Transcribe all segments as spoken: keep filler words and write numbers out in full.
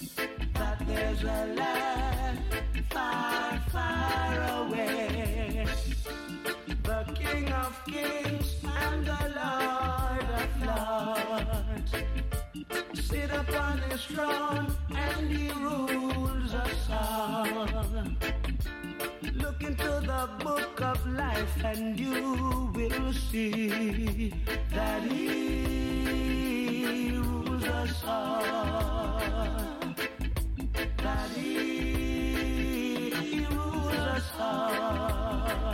that there's a land far, far away. The King of Kings and the Lord of Lords sit upon his throne and he rules us all. Look into the book of life and you will see that he rules us all. That he, he rules us all.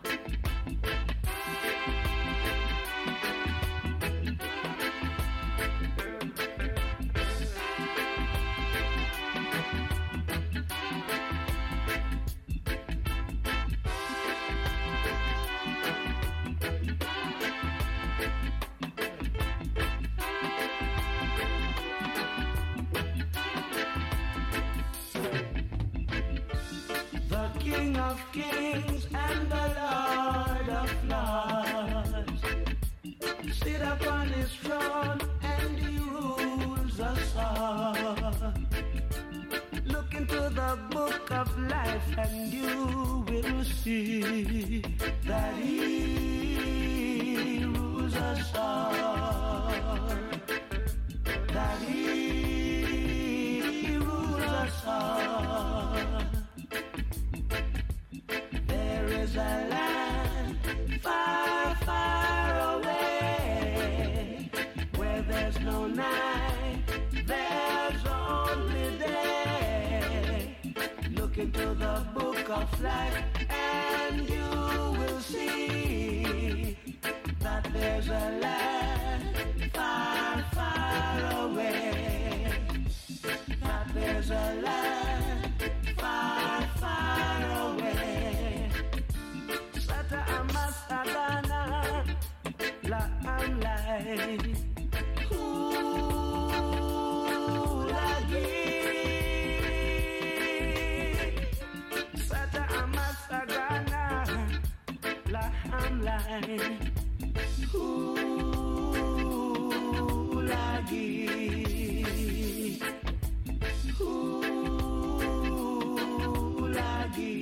Of kings and the Lord of lords sit upon his throne and he rules us all. Look into the book of life and you will see that he rules us all. That he, he rules us all. There's a land far, far away where there's no night, there's only day. Look into the book of life and you will see that there's a land far, far away. That there's a land far, far away. Amasagana la amlai Ooh, lagi Sata amasagana la amlai Ooh, lagi Ooh, lagi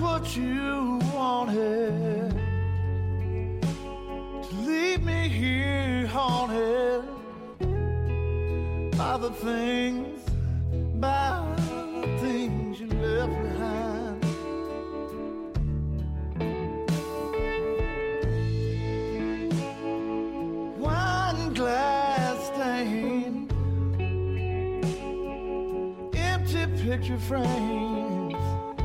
what you wanted, to leave me here haunted by the things, by the things you left behind. Wine glass stained, empty picture frames,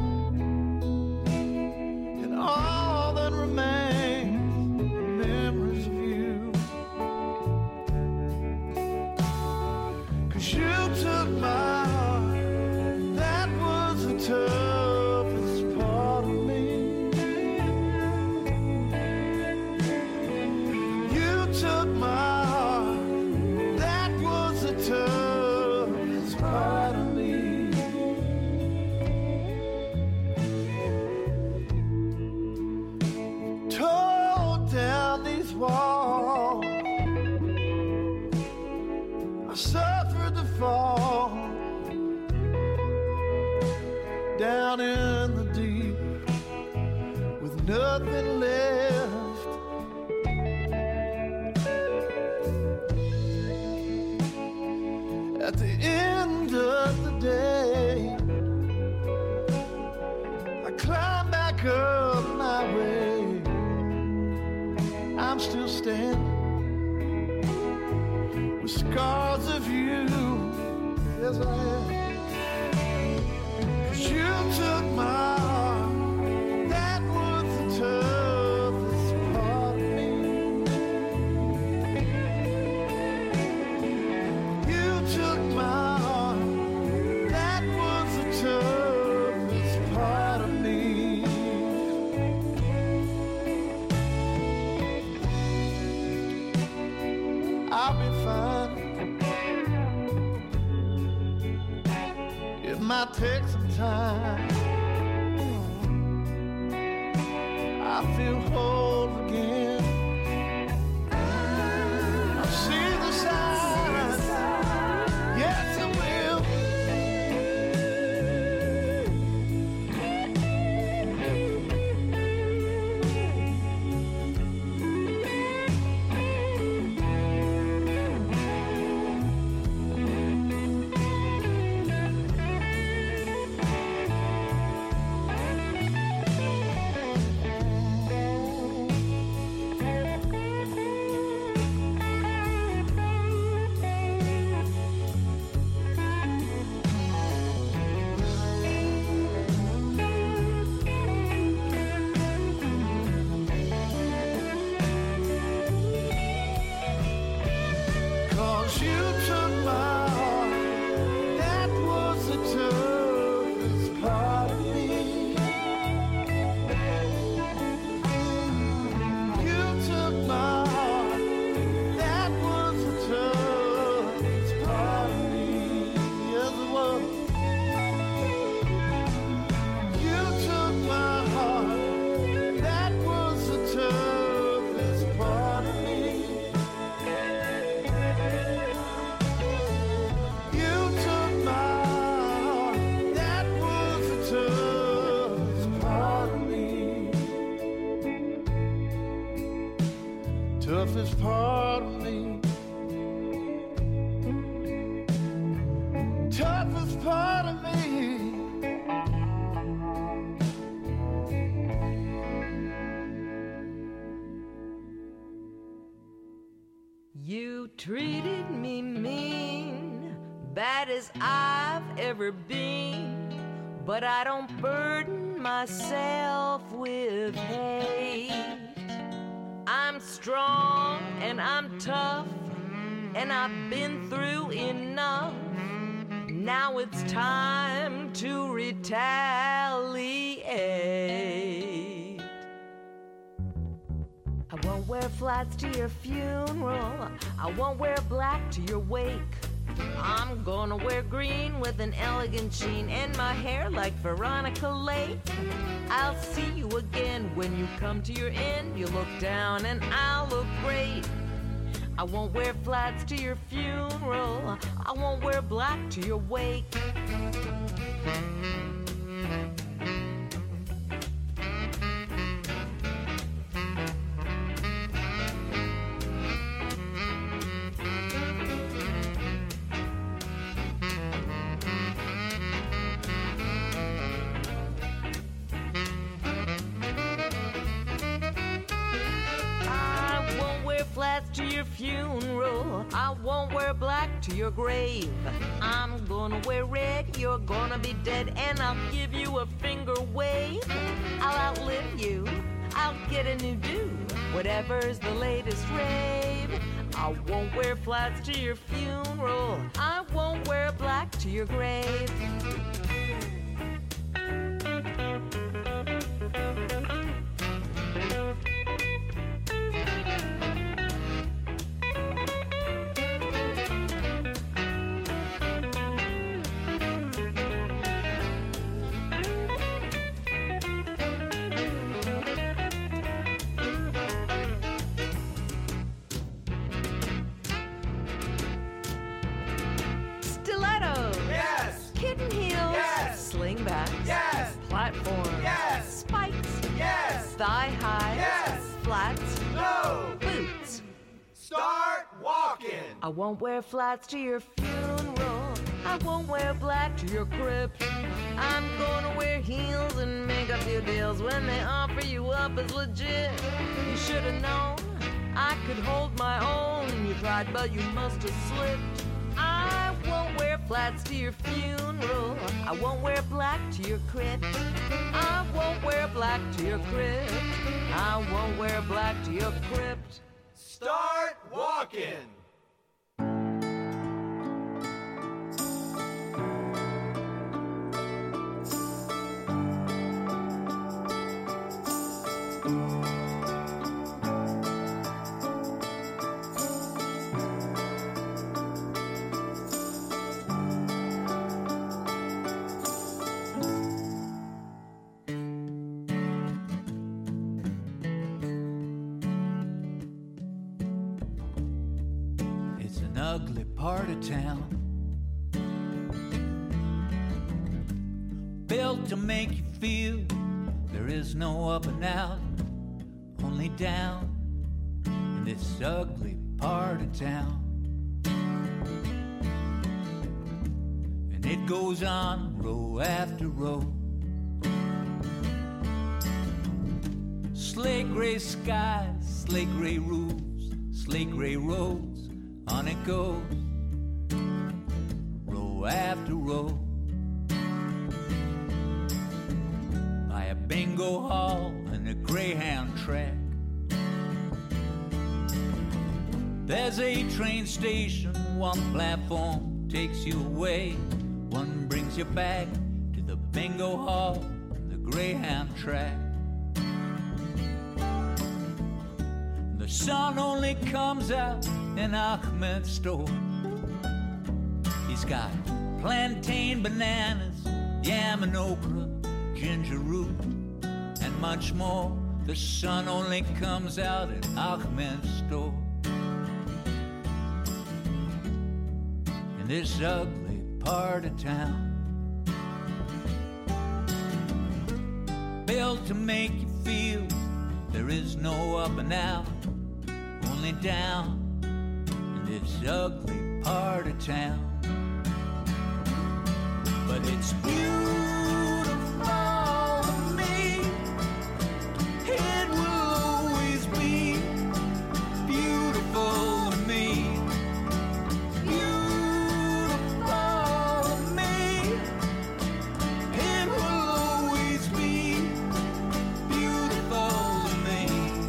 and all that remains are memories of you. 'Cause you took my heart, that was the toughest part of me. You took my heart, that was the toughest part of me. Tore down these walls, I suffered the fall down in the deep with nothing left. At the end of the day, I climb back up my way. I'm still standing with scars of you. Yes, I am. 'Cause you took my heart, that was the toughest part of me. You took my heart, that was the toughest part of me. I'll be fine. It might take some time. I feel whole again. I see the signs. Yes, I will. Toughest part of me. Toughest part of me. You treated me mean, bad as I've ever been, but I don't burden myself with hate. I'm strong and I'm tough, and I've been through enough. Now it's time to retaliate. I won't wear flats to your funeral, I won't wear black to your wake. I'm gonna wear green with an elegant sheen, and my hair like Veronica Lake. I'll see you again when you come to your end. You look down and I'll look great. I won't wear flats to your funeral, I won't wear black to your wake. your funeral. I won't wear black to your grave. I'm gonna wear red, you're gonna be dead, and I'll give you a finger wave. I'll outlive you, I'll get a new do, whatever's the latest rave. I won't wear flats to your funeral. I won't wear black to your grave. Thigh high. Yes. Flats. No. Boots. Start walking. I won't wear flats to your funeral. I won't wear black to your crypt. I'm gonna wear heels and make a few deals when they offer you up as legit. You should have known I could hold my own. You tried, but you must have slipped. I won't wear flats to your funeral. I won't wear black to your crypt. I won't wear black to your crypt. I won't wear black to your crypt. Start walking. Ugly part of town, built to make you feel there is no up and out, only down in this ugly part of town. And it goes on row after row, slate gray skies, slate gray roofs, slate gray roads. On it goes, row after row, by a bingo hall and a Greyhound track. There's a train station, one platform takes you away, one brings you back to the bingo hall and the Greyhound track. The sun only comes out in Ahmed's store. He's got plantain, bananas, yam and okra, ginger root, and much more. The sun only comes out in Ahmed's store. In this ugly part of town, built to make you feel there is no up and out, only down in this ugly part of town. But it's beautiful to me. It will always be beautiful to me. Beautiful to me. It will always be beautiful to me.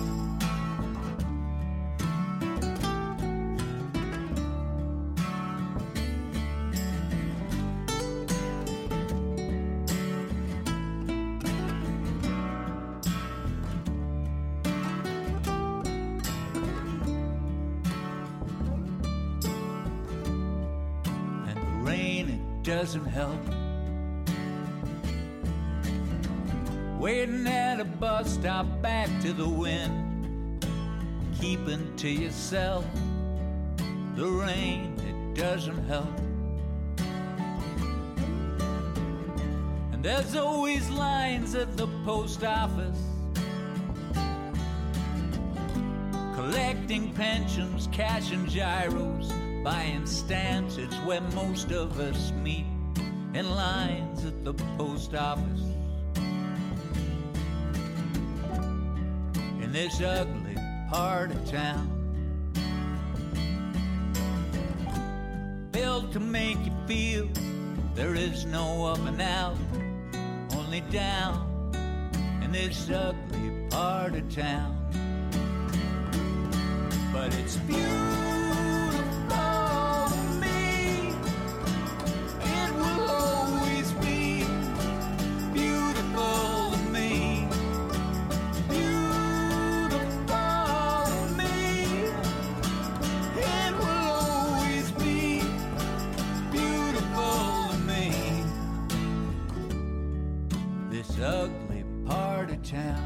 Doesn't help. Waiting at a bus stop, back to the wind, keeping to yourself. The rain, it doesn't help. And there's always lines at the post office, collecting pensions, cash and gyros, buying stamps. It's where most of us meet, in lines at the post office. In this ugly part of town, to make you feel there is no up and out, only down in this ugly part of town. But it's beautiful to me. It will always be beautiful to me. Beautiful to me. It will always be beautiful to me. This ugly part of town.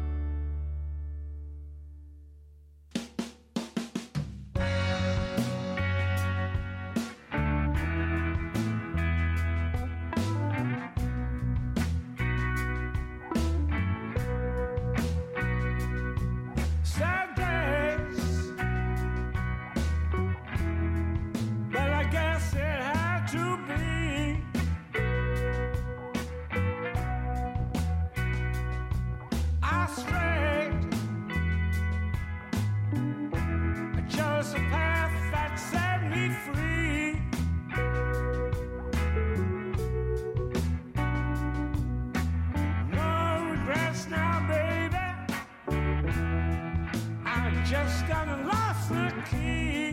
Just got lost the key.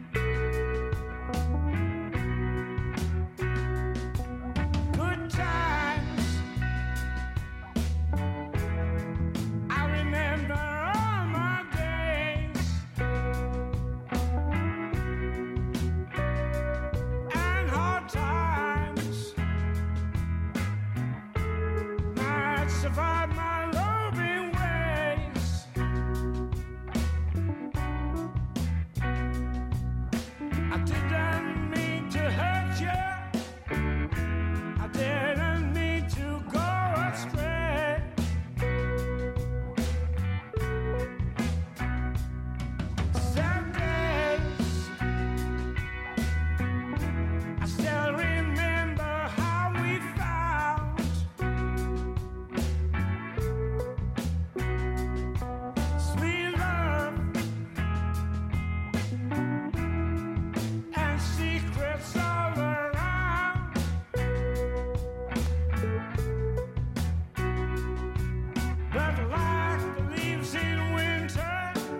Good times, I remember all my days, and hard times. I'd survive my loving ways. I didn't mean to hurt you. I didn't mean to go astray. Some days I still remember how we found sweet love and secrets all around. But like the leaves in winter,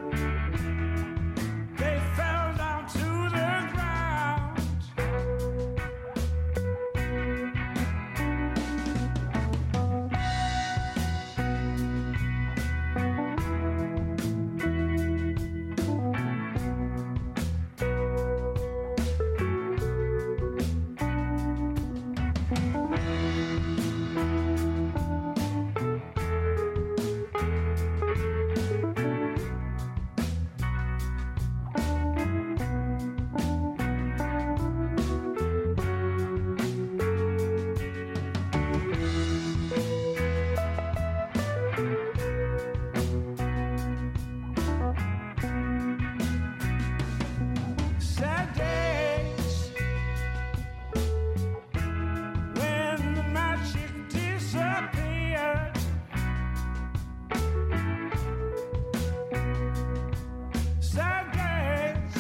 they fell down to the ground. Sad days when the magic disappeared. Sad days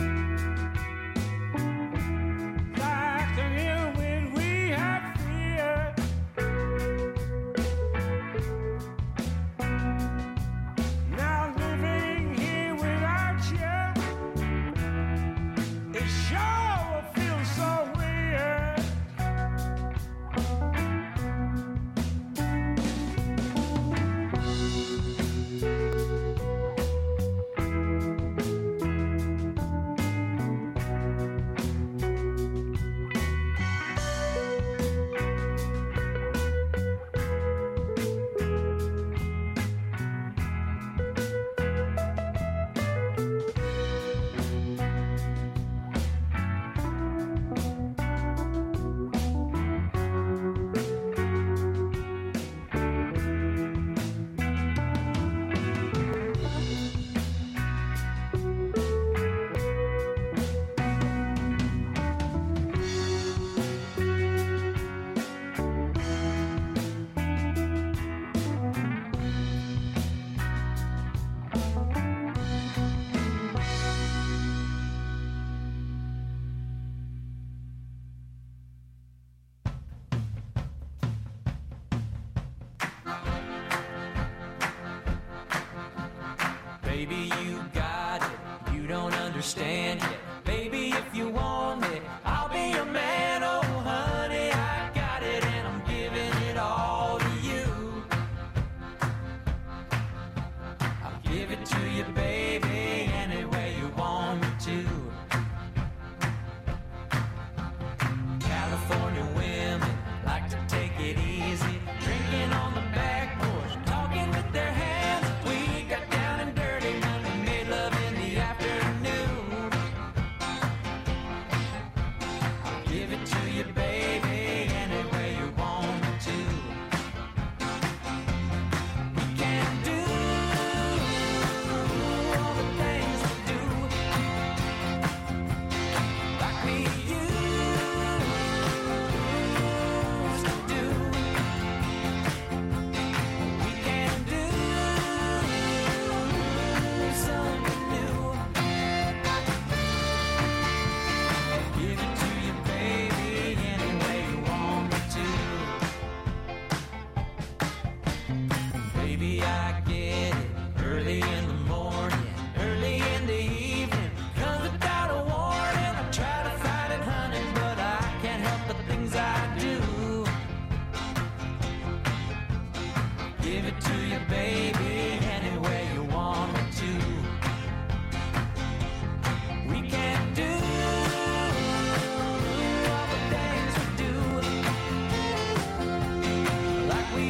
like an ill wind we had feared. Now living here without you, it sure feels so weird. understand yet. Baby, if you want it, I'll be your man. Oh, honey, I got it and I'm giving it all to you. I'll give it to you, baby, any way you want me to. California women like to take it easy, drinking on the back porch, talking with their hands. We got down and dirty when we made love in the afternoon. I'll give it to you, baby, any way you want me to. We can do all the things we do, like we used to do. We can do something new. Give it to you, baby, any way you want me to. Baby, I get it. Early in the morning, early in the evening, comes without a warning. I try to fight it, honey, but I can't help the things I do. Give it to you, baby, any way you want me to. We can do all the things we do, like we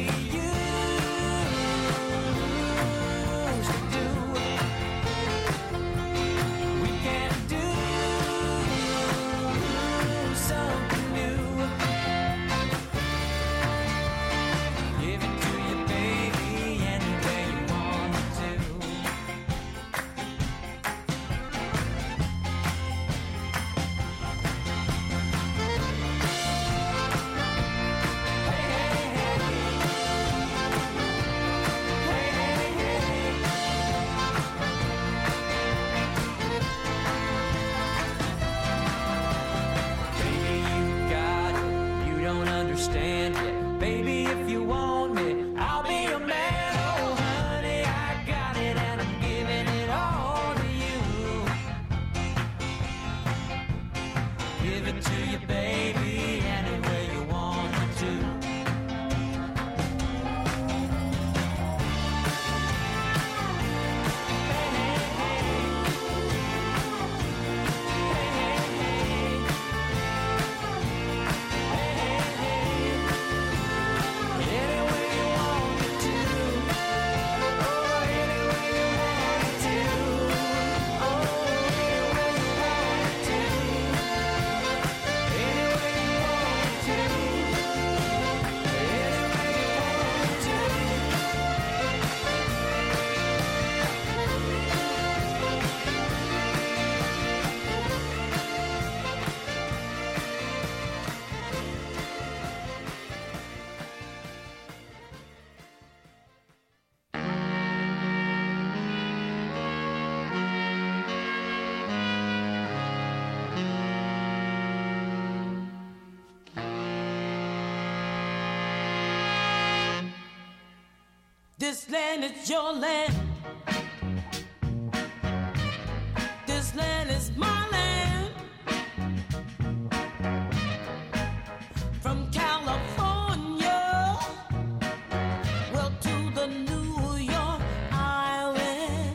used to do. We can do something new. Give it to you, baby, any way you want me to. Hey, hey, hey. Hey, hey, hey. Baby, you got it, you don't understand yet. Baby, if you want me, I'll be your man. Oh, honey, I got it and I'm giving it all to you. Give it to you, baby, any way you want me to. Hey, hey, hey. Hey, hey, hey. Hey, hey, hey. Any way you want me to. Oh, any way you want me to. Oh, any way you want me to. Any way you want me to. Any way you want me to. This land is your land. This land is my land. From California, well, to the New York Island.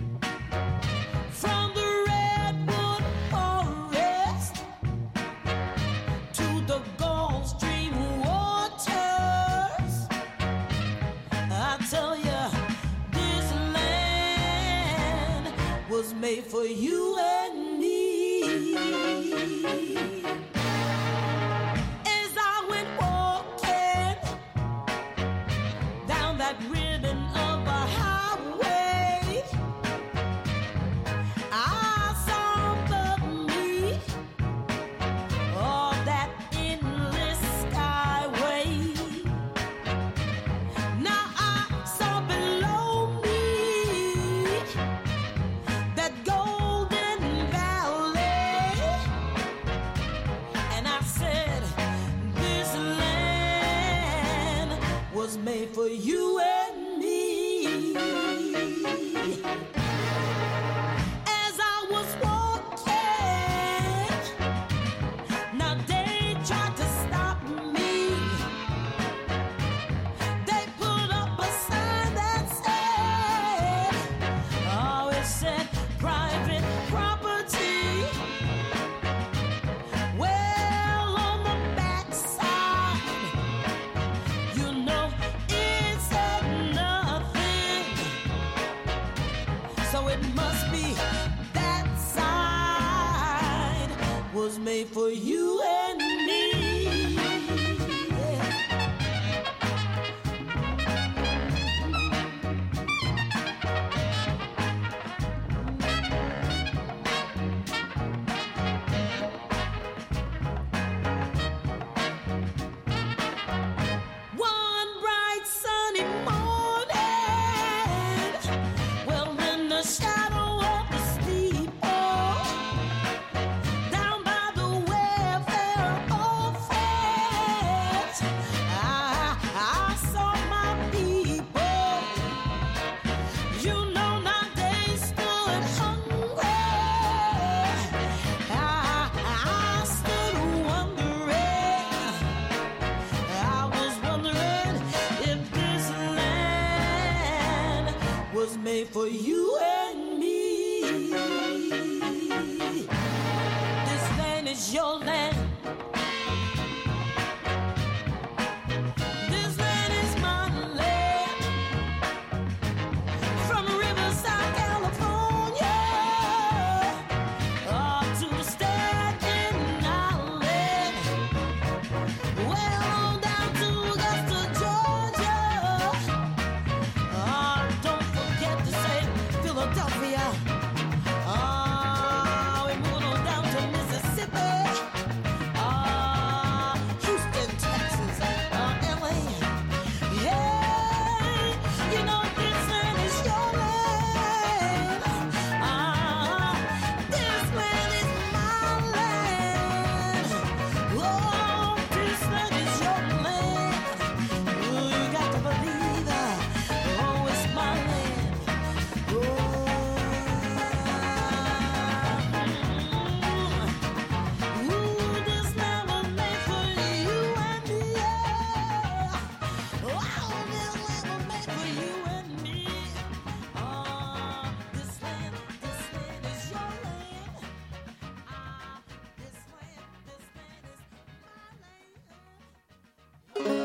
From the Redwood Forest to the Gulf Stream waters. I tell ya, this land was made for you and me. As I went walking down that ribbon of a highway, I saw above me all that endless skyway. Now I saw below me that golden was made for you and me. Yeah. One bright sunny morning, well, in the shadow of the steeple, down by the welfare orphans, I, I saw my people. You know now they stood hungry. I, I stood wondering. I was wondering if this land was made for you and me. This land is your land. This land is my land. From Riverside, California, up to the Staten Island, well on down to Augusta, Georgia. Ah, don't forget to say Philadelphia. Ah, we moved on down to Mississippi. Ah, Houston, Texas, uh, L A. Yeah, you know this land is your land. Ah, this land is my land. Oh, this land is your land. Oh, you got to believe that. Oh, it's my land. Oh, ooh, this land was made for you and me. Oh, this land was made for you and me. Oh, this land, this land is your land. Ah, this land, this land is my land.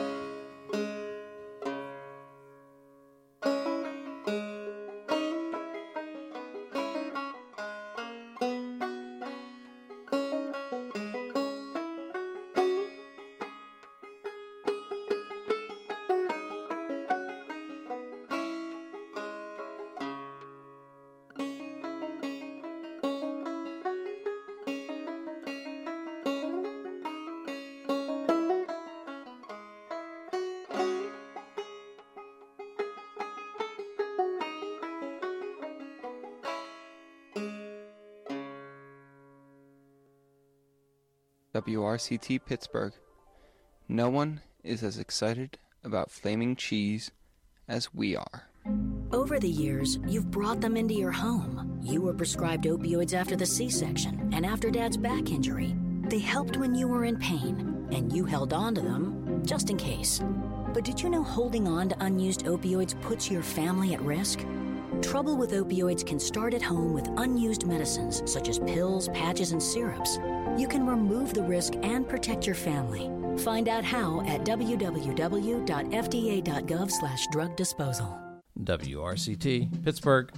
W R C T Pittsburgh. No one is as excited about flaming cheese as we are. Over the years, you've brought them into your home. You were prescribed opioids after the C-section and after Dad's back injury. They helped when you were in pain, and you held on to them just in case. But did you know holding on to unused opioids puts your family at risk? Trouble with opioids can start at home with unused medicines such as pills, patches, and syrups. You can remove the risk and protect your family. Find out how at w w w dot f d a dot gov slash drug disposal. W R C T, Pittsburgh.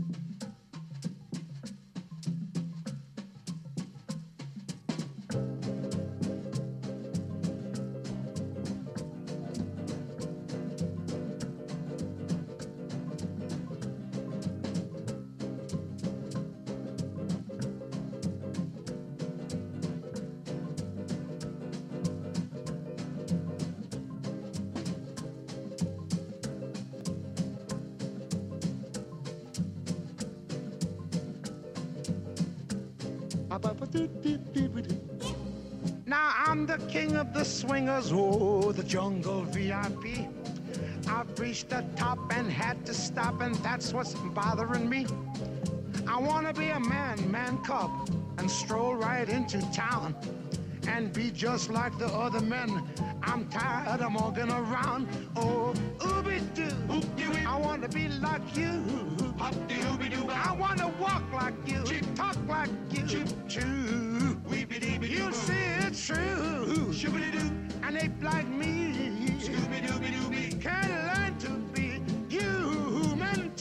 Now I'm the king of the swingers, oh, the jungle V I P. I've reached the top and had to stop, and that's what's bothering me. I wanna be a man, man cub, and stroll right into town and be just like the other men. I'm tired of walking around. Oh, ooby-doo, I wanna be like you. I wanna walk like you, talk like you, choo. You see it's true, and ape like me can learn to be human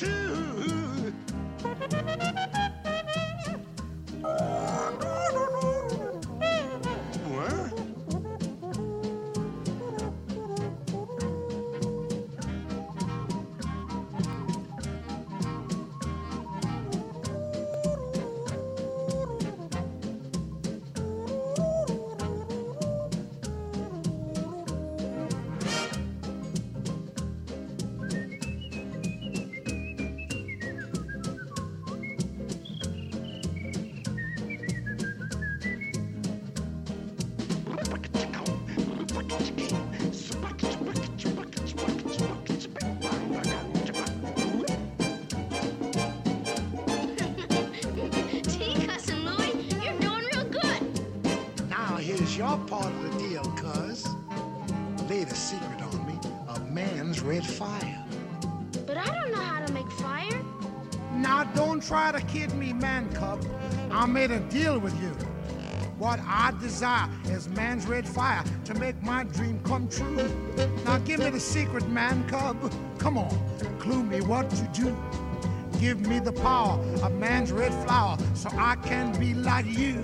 too. is your part of the deal, cuz? Lay the secret on me of man's red fire. But I don't know how to make fire. Now don't try to kid me, man cub. I made a deal with you. What I desire is man's red fire to make my dream come true. Now give me the secret, man cub. Come on, clue me what to do. Give me the power of man's red flower so I can be like you.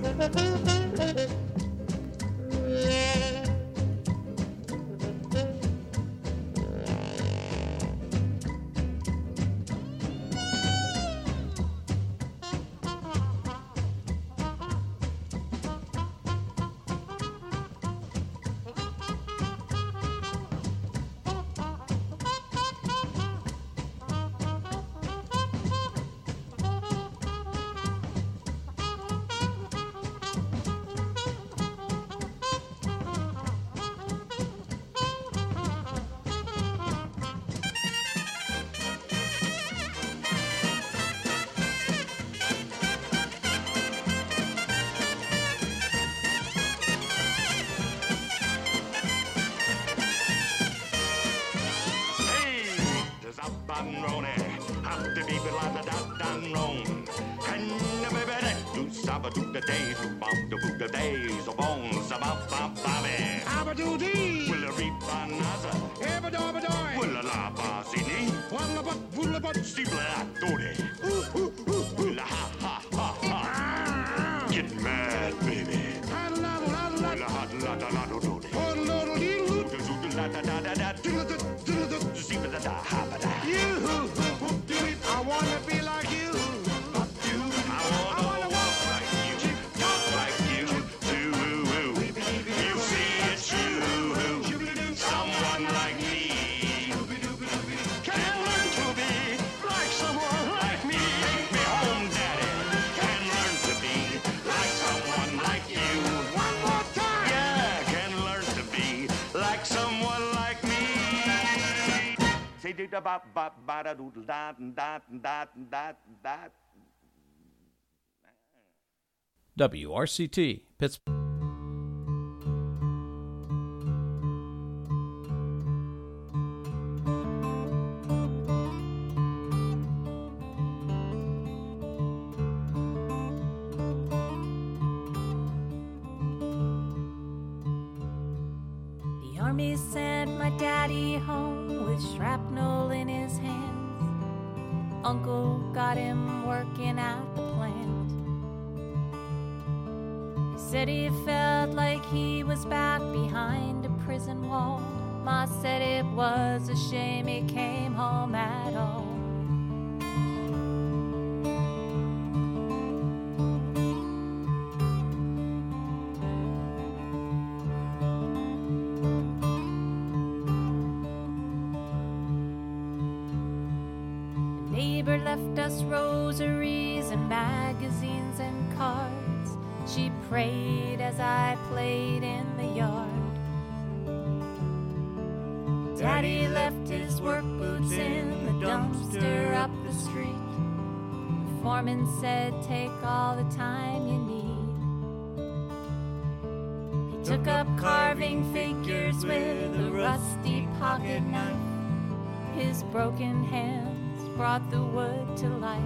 W R C T, Pittsburgh. The army sent my daddy home with shrapnel in his hands. Uncle got him working at the plant. Said he felt like he was back behind a prison wall. Ma said it was a shame he came home at all. A neighbor left us rosaries and magazines and cards. She prayed as I played in the yard. Daddy left his work boots in the dumpster up the street. The foreman said, take all the time you need. He took up carving figures with a rusty pocket knife. His broken hands brought the wood to life.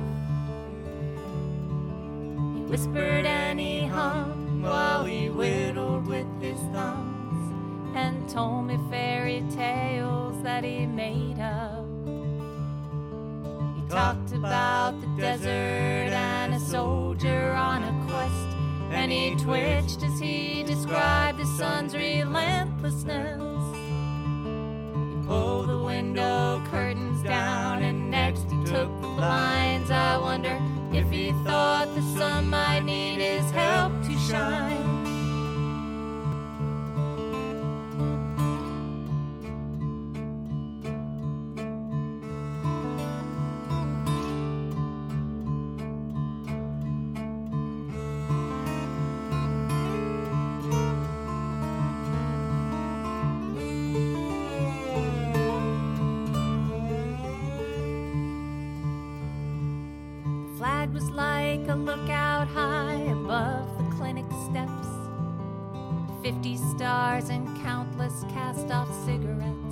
Whispered and he hummed while he whittled with his thumbs and told me fairy tales that he made up. He talked about the desert and a soldier on a quest, and he twitched as he described the sun's relentlessness. He pulled the window curtains down and next he took the blinds. I wonder if he thought the sun might need his help to shine. Flag was like a lookout high above the clinic steps. fifty stars and countless cast-off cigarettes.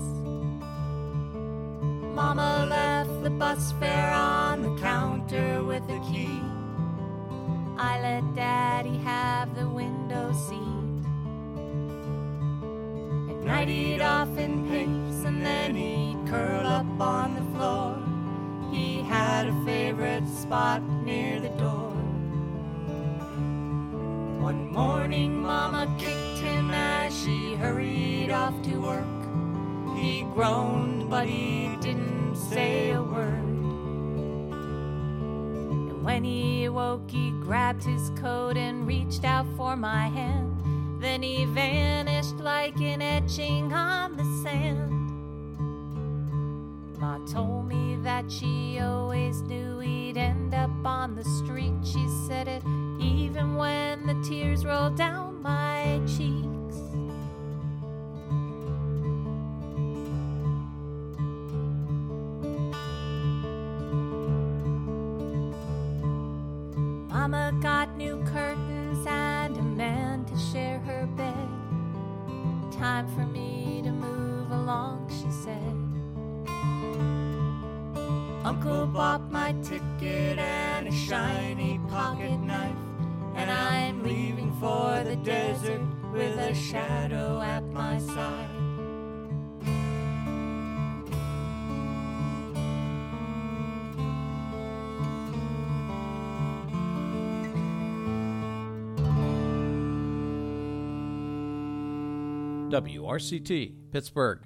Mama left the bus fare on the counter with a key. I let Daddy have the window seat. At night he'd often pace and then he'd curl up on the floor. He had a favorite spot near the door. One morning Mama kicked him as she hurried off to work. He groaned but he didn't say a word. And when he awoke he grabbed his coat and reached out for my hand. Then he vanished like an etching on the sand. Ma told me that she always knew he'd end up on the street. She said it even when the tears rolled down my cheeks. Mama got new curtains and a man to share her bed. Time for me to move along, she said. Uncle bought my ticket and a shiny pocket knife, and I'm leaving for the desert with a shadow at my side. W R C T, Pittsburgh.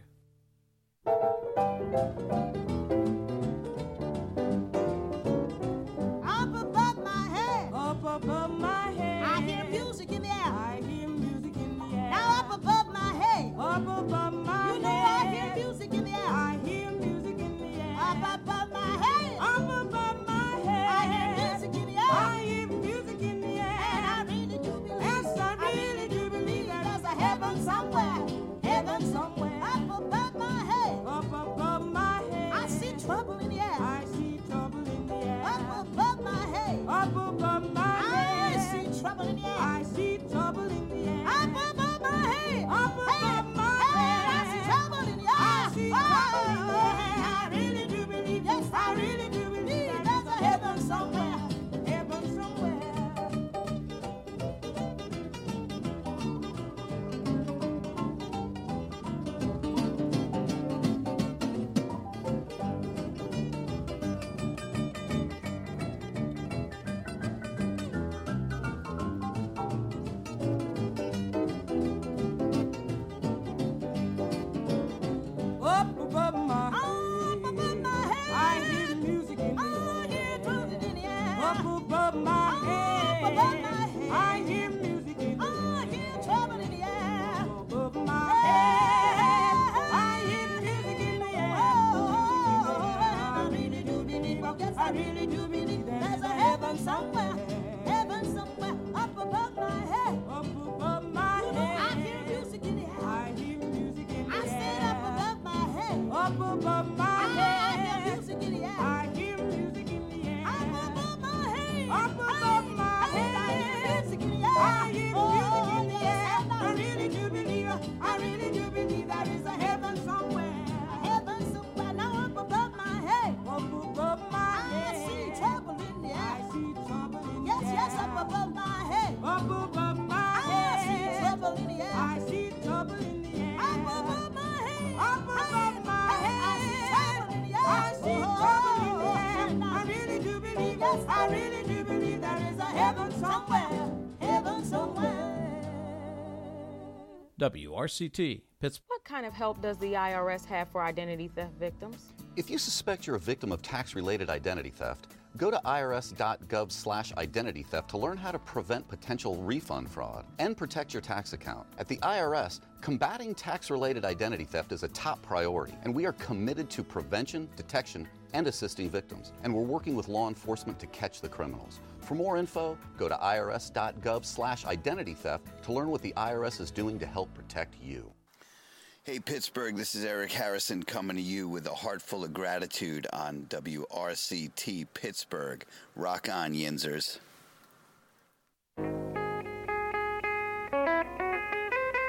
W R C T, Pittsburgh. What kind of help does the I R S have for identity theft victims? If you suspect you're a victim of tax-related identity theft, go to irs.gov slash identity theft to learn how to prevent potential refund fraud and protect your tax account. At the I R S, combating tax-related identity theft is a top priority, and we are committed to prevention, detection, and assisting victims. And we're working with law enforcement to catch the criminals. For more info, go to irs.gov slash identity theft to learn what the I R S is doing to help protect you. Hey, Pittsburgh, this is Eric Harrison coming to you with a heart full of gratitude on W R C T Pittsburgh. Rock on, Yinzers.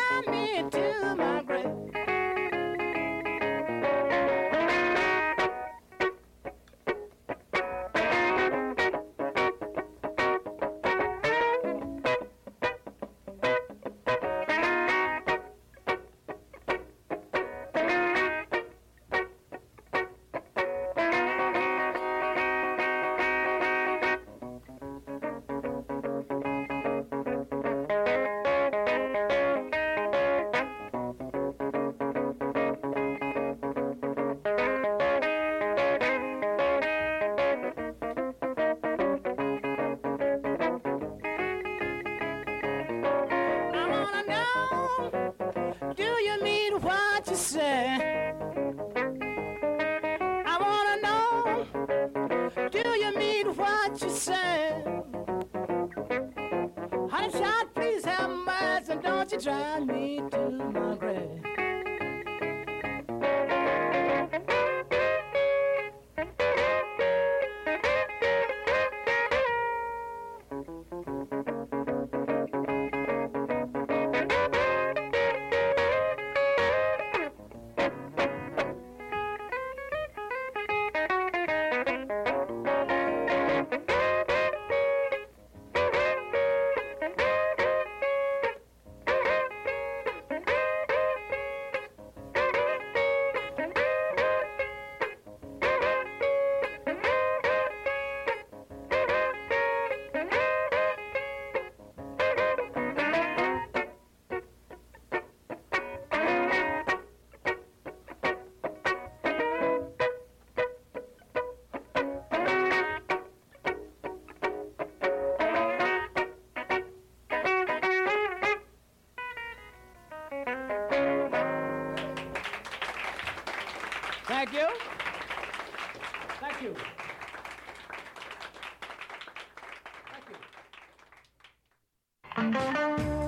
drive me to my grave. Drive me to my grave. Thank you. Thank you. Thank you.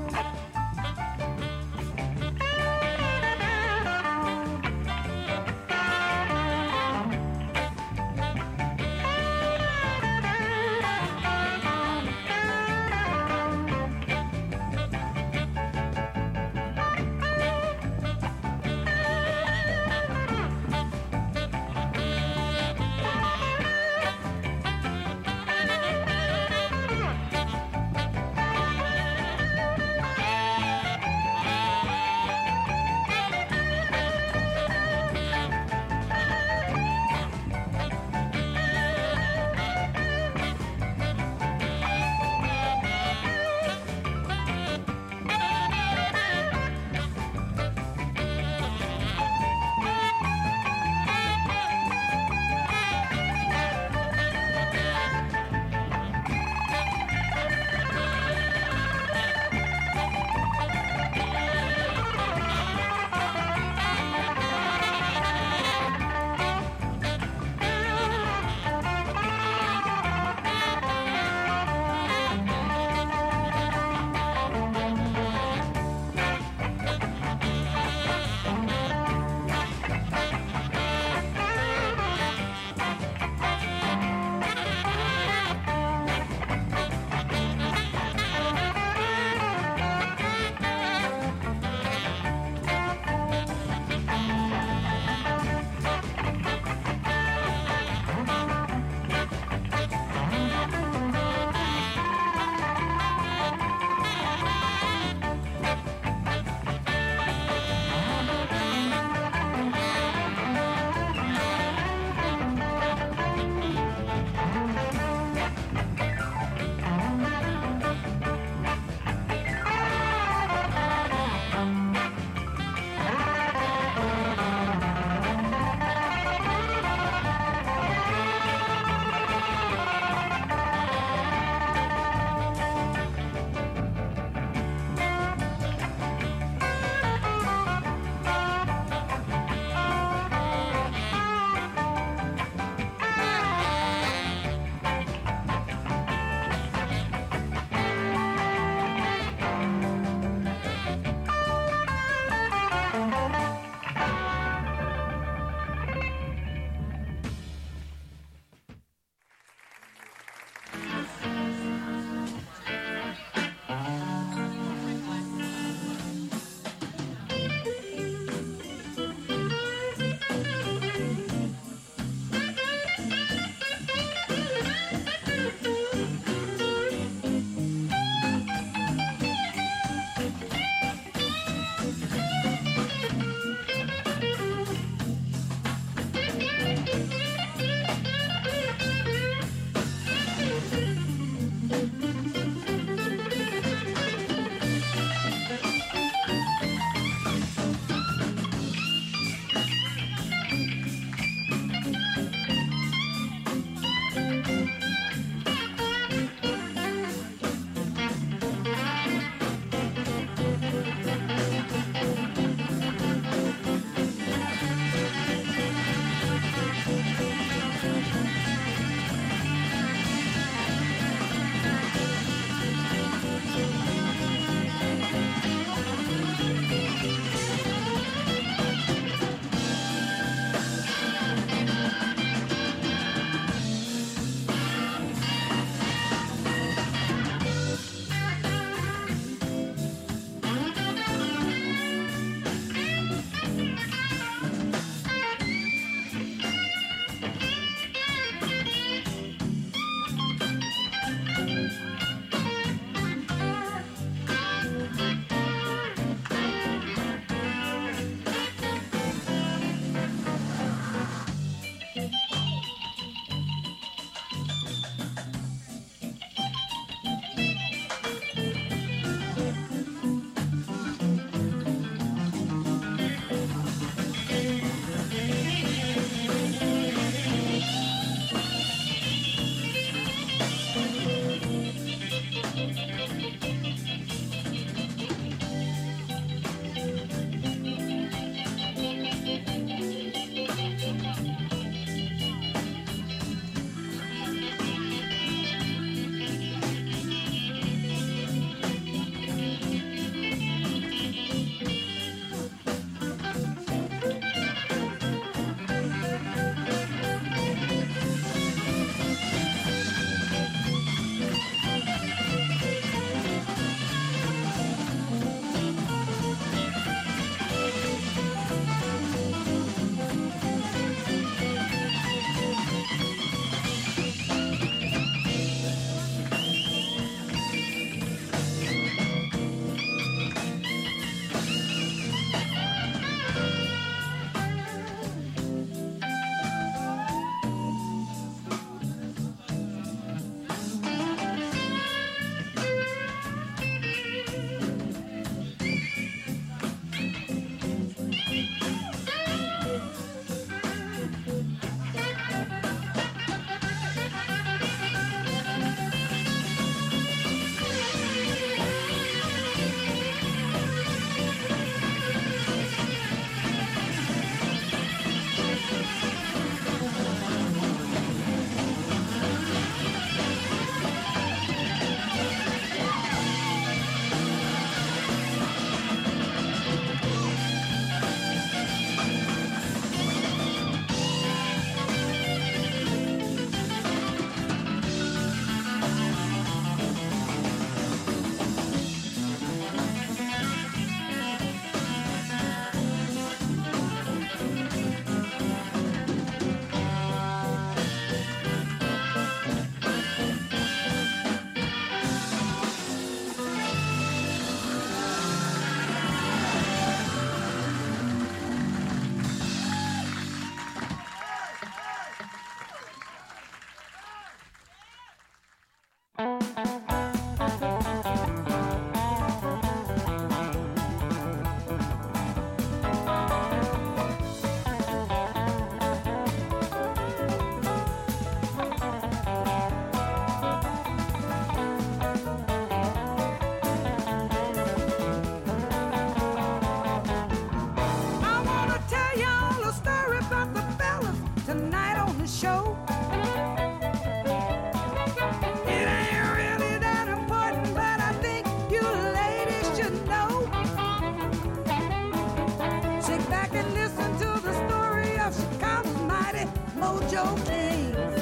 Mojo Kings.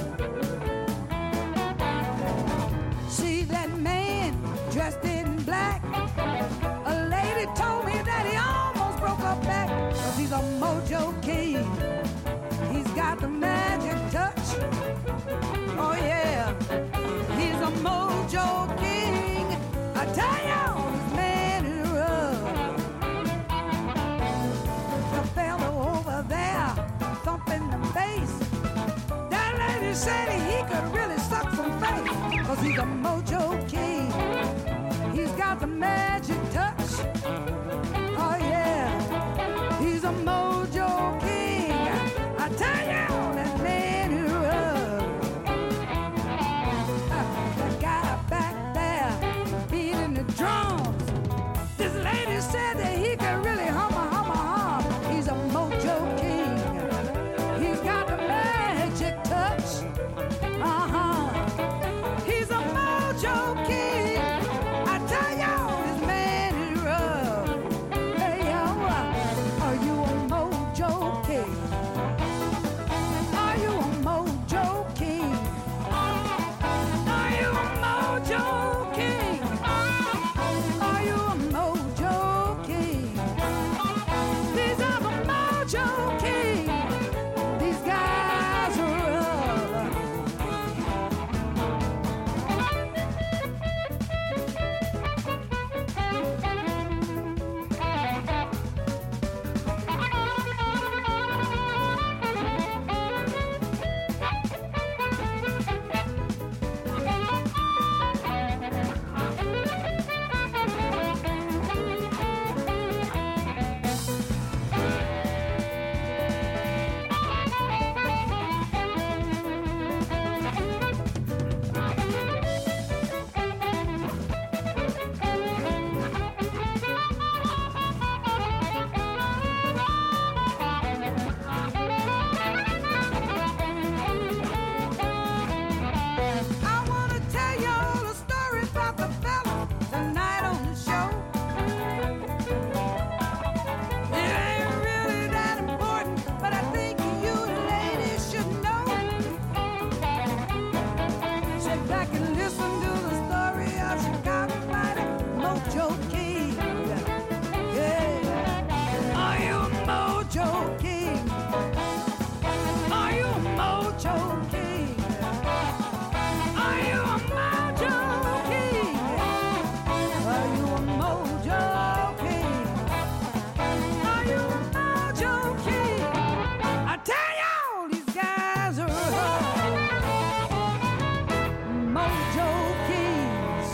See that man dressed in black. A lady told me that he almost broke her back, 'cause he's a Mojo King. He's got the magic touch. Oh yeah, he's a Mojo King. I tell you, this man is rough. The fellow over there thumping the bass, that lady said he could really suck some face, 'cause he's a Mojo King. He's got the magic touch. Oh yeah, he's a Mojo King. I tell you, that man is rough. Uh, the guy back there beating the drums, this lady said that he could really hum a hum a hum. He's a Mojo King. He's got the magic touch. Uh-huh. He's a Mojo King. I tell you, this man is rough. Hey, yo, are you a Mojo King? Are you a Mojo King? Are you a Mojo King? Are you a Mojo King? These are the Mojo King. These guys are rough. I wanna tell y'all a story about the fella tonight on the show. It ain't really that important, but I think you ladies should know. Sit back and listen to the story of Chicago mighty Mojo King. Yeah. Are you a Mojo King? Are you a Mojo King? Are you a Mojo King? Are you a Mojo King? Are you a Mojo King? I tell y'all, these guys are Mojo Kings.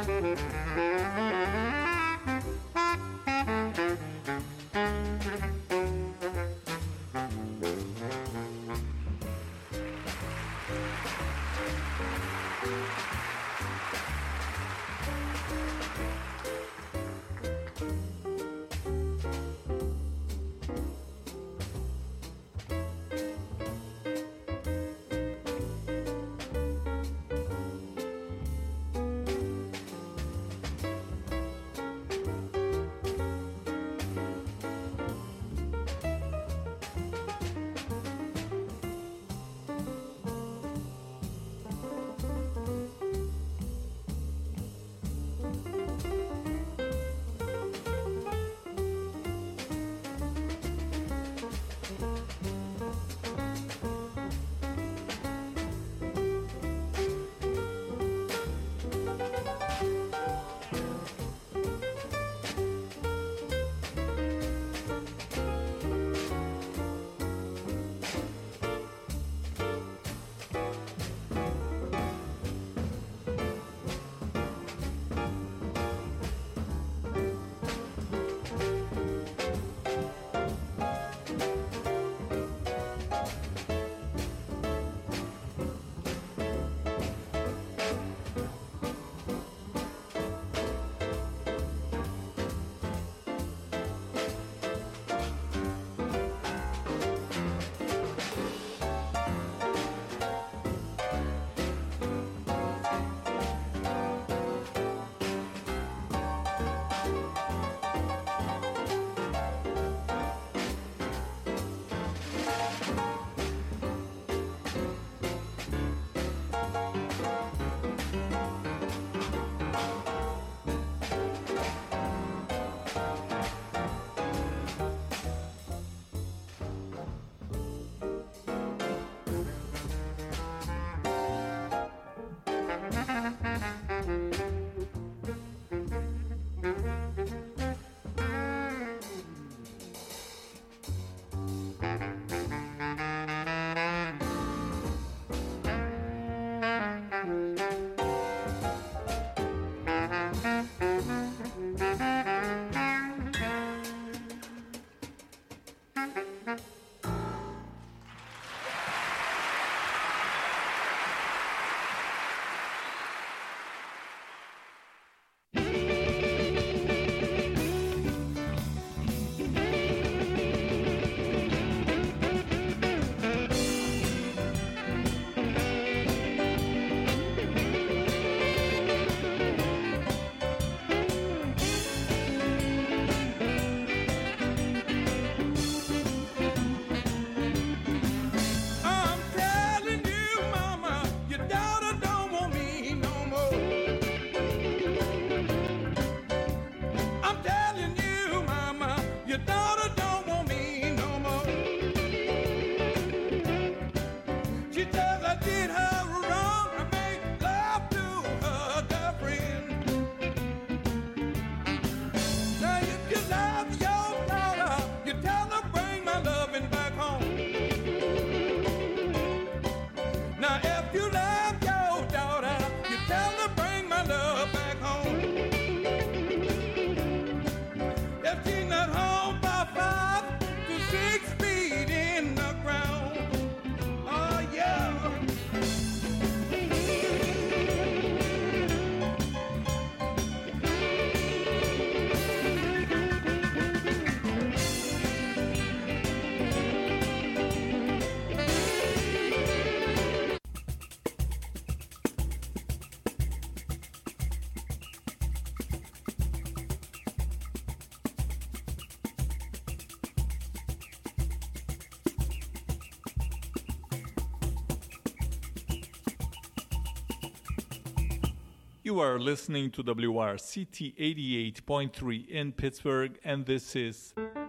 You are listening to W R C T eighty-eight point three in Pittsburgh, and this is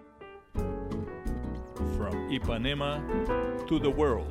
From Ipanema to the World.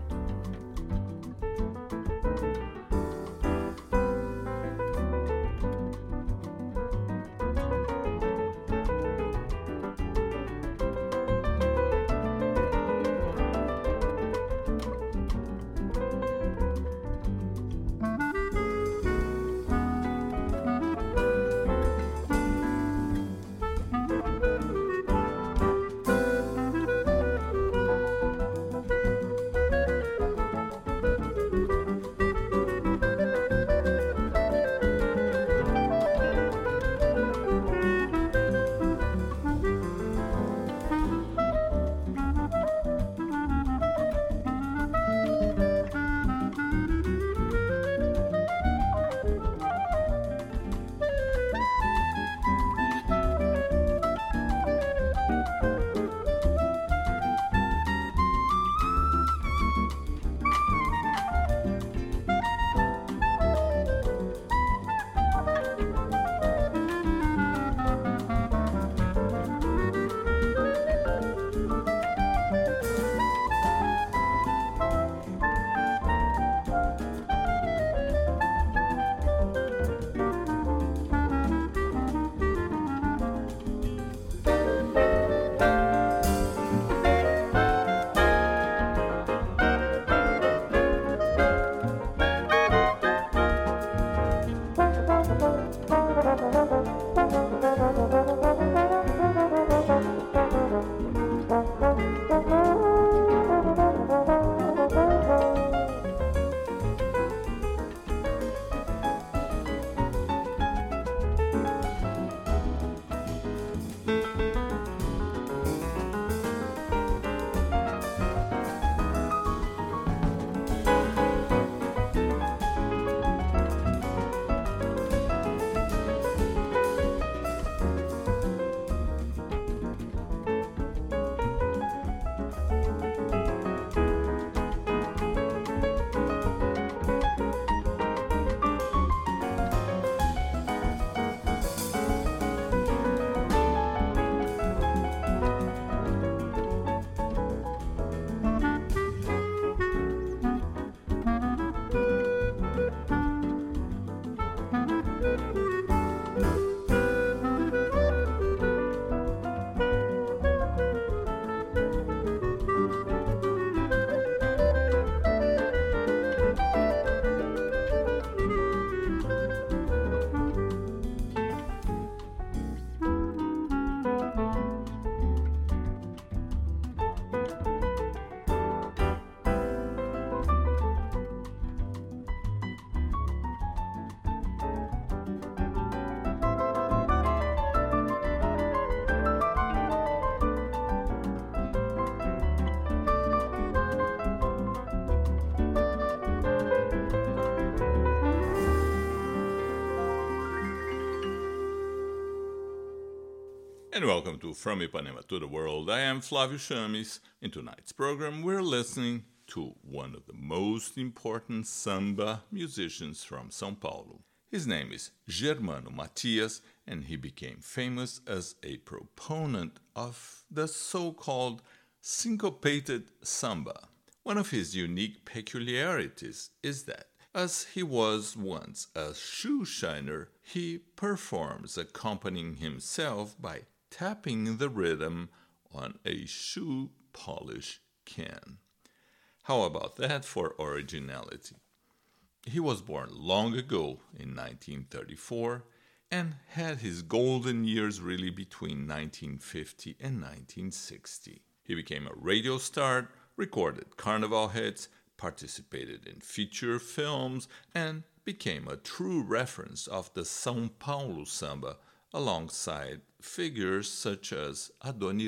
And welcome to From Ipanema to the World. I am Flavio Chames. In tonight's program, we're listening to one of the most important samba musicians from São Paulo. His name is Germano Matias, and he became famous as a proponent of the so-called syncopated samba. One of his unique peculiarities is that, as he was once a shoe shiner, he performs accompanying himself by tapping the rhythm on a shoe polish can. How about that for originality? He was born long ago in nineteen thirty-four and had his golden years really between nineteen fifty and nineteen sixty. He became a radio star, recorded carnival hits, participated in feature films, and became a true reference of the São Paulo samba alongside figures such as Adoniran.